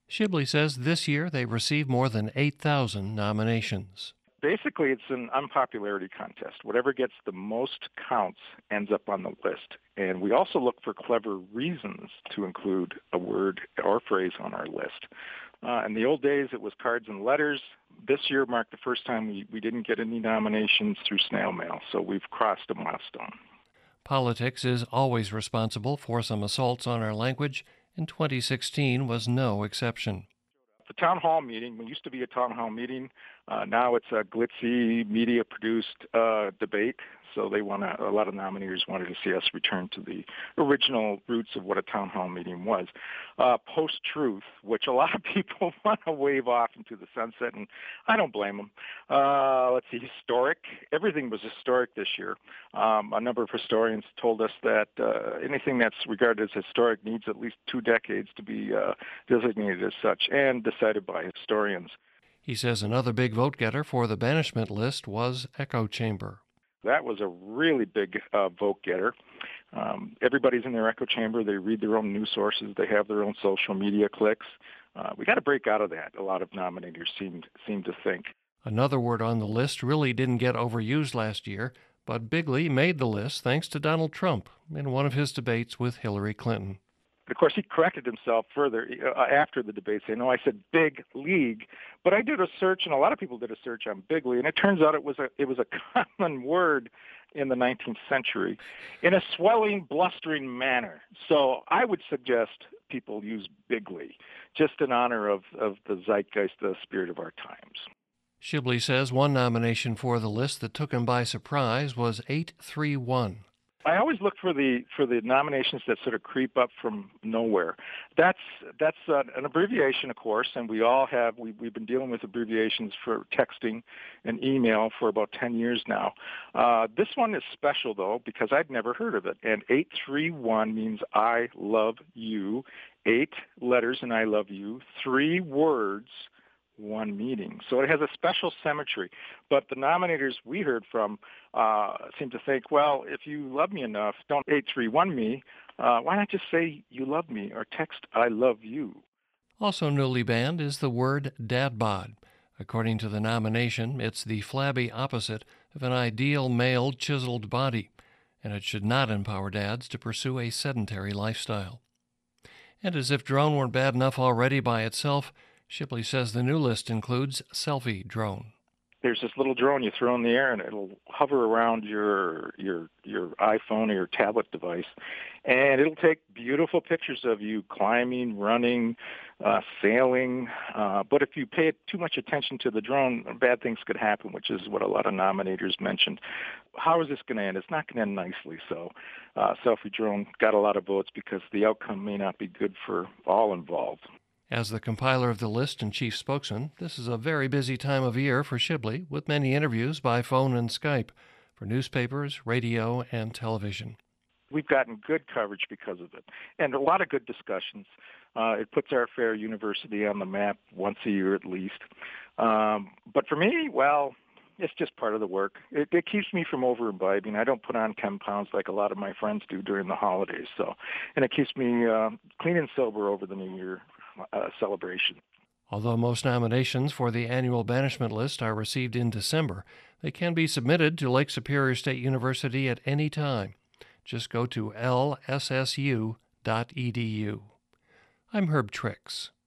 Shibley says this year they received more than 8,000 nominations. Basically, it's an unpopularity contest. Whatever gets the most counts ends up on the list. And we also look for clever reasons to include a word or phrase on our list. In the old days, it was cards and letters. This year marked the first time we didn't get any nominations through snail mail, so we've crossed a milestone. Politics is always responsible for some assaults on our language, and 2016 was no exception. The town hall meeting, it used to be a town hall meeting. Now it's a glitzy, media-produced debate. So a lot of nominators wanted to see us return to the original roots of what a town hall meeting was. Post-truth, which a lot of people want to wave off into the sunset, and I don't blame them. Let's see, historic. Everything was historic this year. A number of historians told us that anything that's regarded as historic needs at least 2 decades to be designated as such and decided by historians. He says another big vote-getter for the banishment list was Echo Chamber. That was a really big vote-getter. Everybody's in their echo chamber. They read their own news sources. They have their own social media clicks. We got to break out of that, a lot of nominators seem to think. Another word on the list really didn't get overused last year, but Bigley made the list thanks to Donald Trump in one of his debates with Hillary Clinton. Of course, he corrected himself further after the debate, saying, "No, I said big league." But I did a search, and a lot of people did a search on Bigley, and it turns out it was a common word in the 19th century in a swelling, blustering manner. So I would suggest people use Bigley, just in honor of the zeitgeist, the spirit of our times. Shibley says one nomination for the list that took him by surprise was 831. I always look for the nominations that sort of creep up from nowhere. That's an abbreviation, of course, and we've been dealing with abbreviations for texting and email for about 10 years now. This one is special though because I'd never heard of it. And 831 means I love you. 8 letters in I love you. 3 words. 1 meeting. So it has a special symmetry. But the nominators we heard from seem to think, well, if you love me enough, don't 831 me. Why not just say you love me or text I love you? Also newly banned is the word dad bod. According to the nomination, it's the flabby opposite of an ideal male chiseled body, and it should not empower dads to pursue a sedentary lifestyle. And as if drone weren't bad enough already by itself, Shibley says the new list includes selfie drone. There's this little drone you throw in the air, and it'll hover around your iPhone or your tablet device, and it'll take beautiful pictures of you climbing, running, sailing. But if you pay too much attention to the drone, bad things could happen, which is what a lot of nominators mentioned. How is this going to end? It's not going to end nicely. So selfie drone got a lot of votes because the outcome may not be good for all involved. As the compiler of the list and chief spokesman, this is a very busy time of year for Shibley, with many interviews by phone and Skype for newspapers, radio, and television. We've gotten good coverage because of it, and a lot of good discussions. It puts our fair university on the map once a year at least. But for me, well, it's just part of the work. It keeps me from over-imbibing. I don't put on 10 pounds like a lot of my friends do during the holidays. And it keeps me clean and sober over the New Year celebration. Although most nominations for the annual banishment list are received in December, they can be submitted to Lake Superior State University at any time. Just go to lssu.edu. I'm Herb Trix.